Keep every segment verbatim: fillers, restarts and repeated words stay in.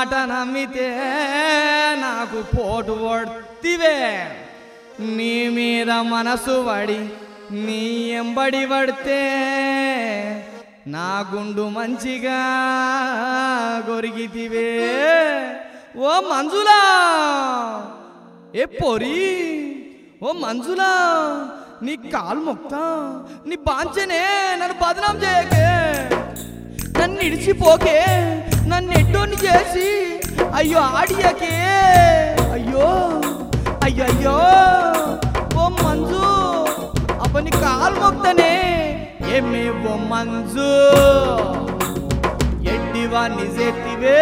మాట నమ్మితే నాకు పోటు పడితివే నీ మీద మనసు పడి నీ ఎంబడి పడితే నా గుండు మంచిగా గొరిగితివే ఓ మంజులా ఏ పొరి ఓ మంజులా నీ కాలు మొక్తా నీ బాంచనే నన్ను బదనాం చేయకే నన్ను ఇడిచిపోకే నన్ను ఎడ్డోని చేసి అయ్యో ఆడియకే అయ్యో అయ్యో అయ్యో ఓ మంజు అప్ప నీ కాలు మొక్తనే ఏమే ఓ మంజు ఎడ్డివాన్ని చేతివే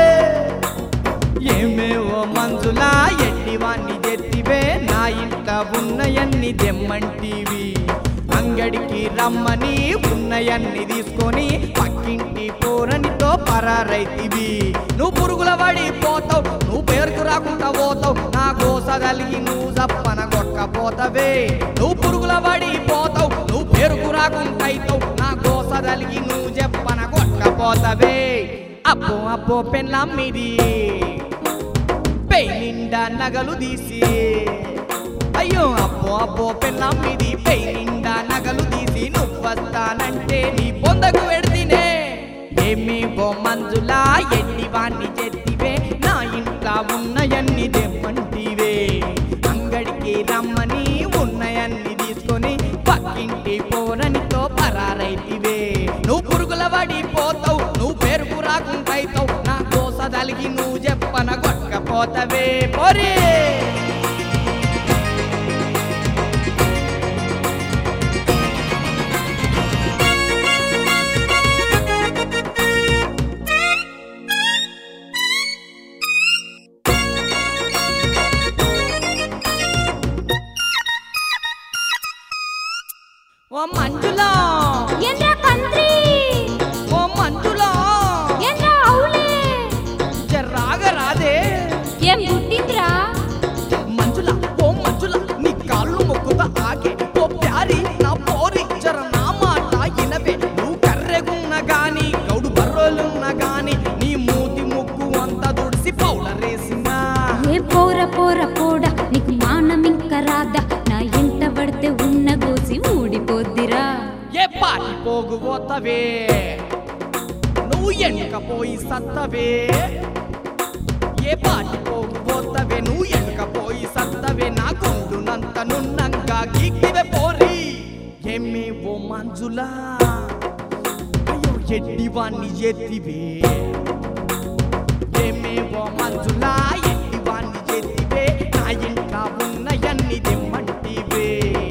ఏమే ఓ మంజులా ఎడ్డివాన్ని చేతివే నా ఇంట ఉన్నయన్ని దెమ్మంటివి అంగడికి రమ్మని ఉన్నయన్ని తీసుకొని పక్కింటి పోరనితో పరారైతివి నువ్వు పురుగుల పడి పోతావు నువ్వు పేరుకు రాకుండా పోతావు నా గోస కలిగి నువ్వు జప్పన కొట్టపోతావే నువ్వు పురుగుల పడి పోతావు నువ్వు పేరుకు రాకుండా అవుతావు నా గోస కలిగి నువ్వు చెప్పన కొట్టపోతావే అబ్బో అబ్బో పెళ్ళమ్మిది పై నిండా నగలు తీసి అయ్యో అబ్బో అబ్బో పెళ్ళమ్మిది పై నిండా నగలు తీసి నువ్వు వస్తానంటే నీ పొందకు పెడితేనే ఏమి ఓ మంజులా ఎడ్డివాన్ని చెత్తివే నా ఇంట్లో ఉన్నయన్ని దెమ్మంటివే అంగడికి రమ్మని ఉన్నయన్ని తీసుకొని పక్కింటి పోరనితో పరారైతివే నువ్వు పురుగుల పడి పోతావు నువ్వు పేరుకు రాకుండా అవుతావు నా కోస తలిగి నువ్వు చెప్పన కొట్టకపోతావే పోరే ఓ మంజులా ఏంద్రా కంత్రి ఓ మంజులా ఏంద్రా అవులే జర్రాగ రాదే ఏం గుట్టింద్రా మంజులా ఓ మంజులా నీ కాళ్ళు మొక్కుతా ఆగే ఓ ప్యారి నా పోరి జర నా మాట ఇనవే నువ్వు కర్రెగున్న గాని గౌడు బర్రోలున్న గాని నీ మూతి ముక్కు అంతా దుడిసి పౌడరేసినా ఏ పోర పోర పోడ నీకు మానం ఇంకా రాదా నా ఇంట పడితే ఉన్న గోసి ఊడిపోద్దిరా ఏ పాటి పోగు పోతవే నువ్వు ఎన్నుకపోయి సత్తవే ఏ పాటి పోగు పోతవే నువ్వు ఎన్నుకపోయి సత్తవే నా గుండునంత నున్నంగా గీక్కివే పోరి ఏమి ఓ మంజులా అయ్యో ఎడ్డివాన్ని ఎత్తివే ఏమి ఓ మంజులా ఎడ్డివాన్ని ఎత్తివే నా ఇంట ఉన్నయన్ని దెమ్మంటివే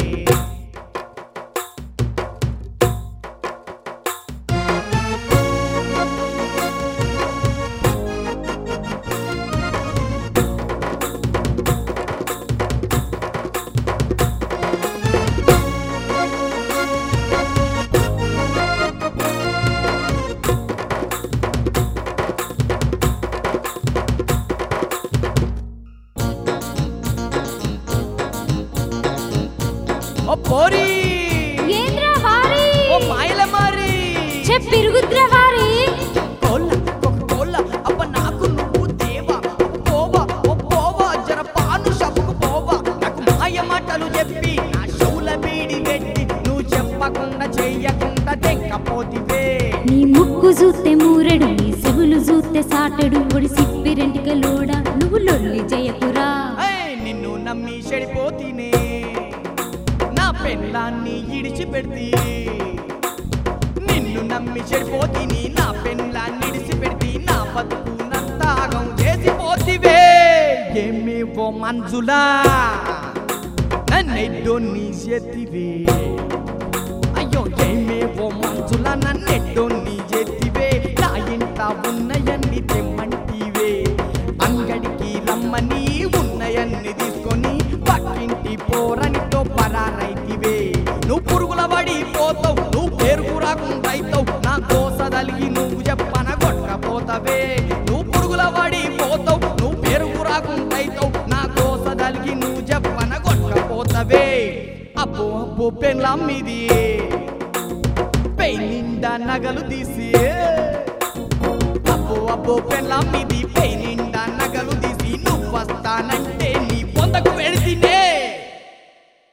ఓ పోరి ఏంద్రా వారి ఓ మాయల మారి చెప్పిరుగుద్రా వారి కోల్ల ఒక కోల్ల అబ్బ నాకు నువ్వు దేవా పోవా ఓ పోవా జర పాను షాపుకు పోవా నాకు మాయ మాటలు చెప్పి నా షౌల బీడి పెట్టి నువ్వు చెప్పకుండా చెయ్యకుండా తెంకపోతివే నీ ముక్కు చూస్తే మూరెడు నీ చెవులు చూస్తే సాటెడు ఒడి సిప్పి రెంటికలోడా నువ్వు లొల్లి జయకురా ఏయ్, నిన్ను నమ్మి చెడిపోతీనే నా పెళ్ళాన్ని ఇడిచి పెడితే నిన్ను నమ్మి చెడిపోతీని నా పెళ్ళాన్ని ఇడిచి పెడితే నా బతుకు నంతాగం చేసిపోతివే ఏమి ఓ మంజులా నన్నెడ్డో నీ చేతివే అయ్యో ఏమే ఓ మంజులా నన్నెడ్డో నీ చేతివే నా ఇంట ఉన్నయన్ని తెమ్మంటివే అంగడికి రమ్మని ఉన్నయన్ని తీసుకొని పక్కింటి పోరనితో పరారైతివే నువ్వు పురుగుల పడి పోతావు నువ్వు పేరుకు రాకుండా అవుతావు నా కోస తలిగి నువ్వు చెప్పన కొట్టపోతావే నువ్వు పురుగుల పడి పోతావు నువ్వు పేరుకు రాకుండా అవుతావు నా కోస తలిగి నువ్వు చెప్పన కొట్టపోతావే అబ్బో అబ్బో పెళ్ళమ్మిది పై నిండా నగలు తీసి అబ్బో అబ్బో అబ్బో పెళ్ళాం ఇది పై నిండా నగలు తీసి నువ్వొస్తానంటే